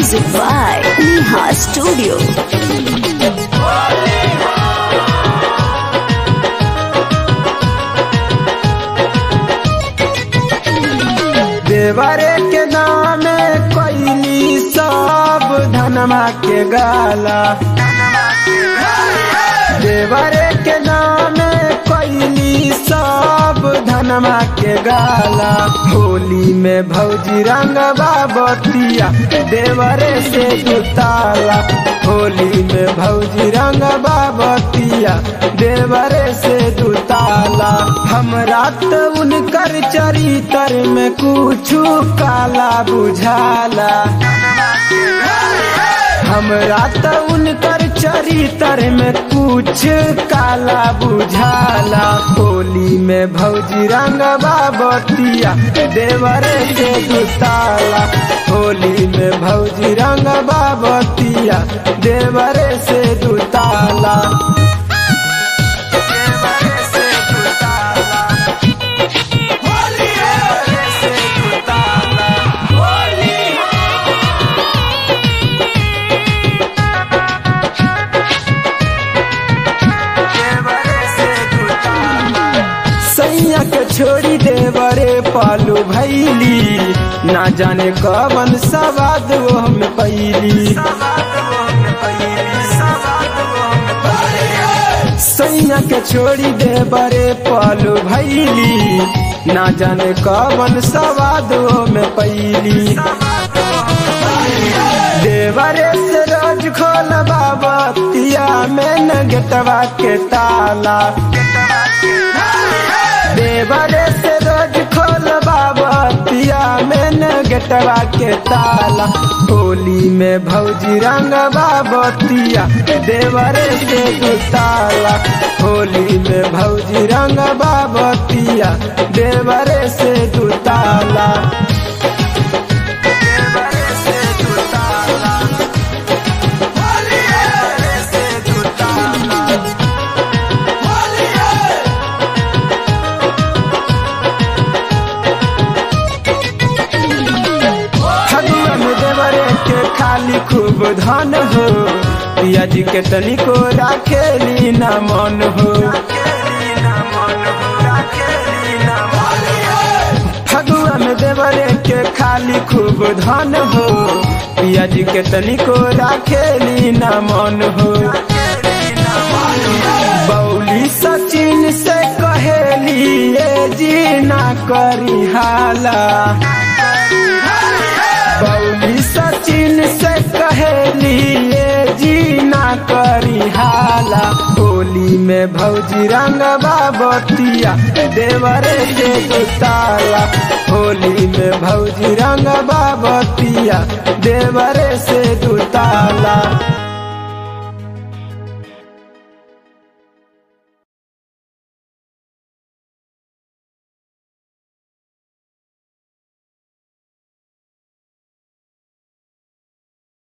Music by Neha Studio. देवरे के नामे कोइली सब धनमा के गाला। देवरे के नामे कोइली सब धनमा के गाला। होली में भौजी रंग बाबतिया देवरे से दुताला। होली में भौजी रंग बाबतिया देवरे से दुताला। हमरा तो उनकर चरित्र में कुछ काला बुझाला। हमरा तो उनकर चरित्र में कुछ काला बुझाला। होली में भौजी रंग बाबतिया देवरे से दुताला। होली में भौजी रंग बाबतिया देवरे से दुताला। सैया के छोड़ी देवरे पालू भैली। ना जाने कवन सवाद वो हम पैली। सैया के छोड़ी देवरे पालू भैली। ना जाने कवन सवाद वो में पैली। देवरे से रोज खोल बाबतिया में न गेटवा के ताला। देवरे से रोज खोल बाबतिया में न गेटवा के ताला। होली में भौजी रंग बाबतिया देवरे से दुताला। होली में भौजी रंग बाबतिया देवरे से दुताला। खाली खूब धन हो पिया जी के तनिको राखेली ना मन हो। फगुआ में देवरे के खाली खूब धन हो पिया जी के तनिको राखेली ना मन हो। बौली सचिन से कहेली ये जी ना करी हाला। बौली सचिन से कहेली ये जी ना करी हाला। होली में भौजी रंग बाबतिया देवरे से दुताला। होली में भौजी रंग बाबतिया देवरे से दुताला।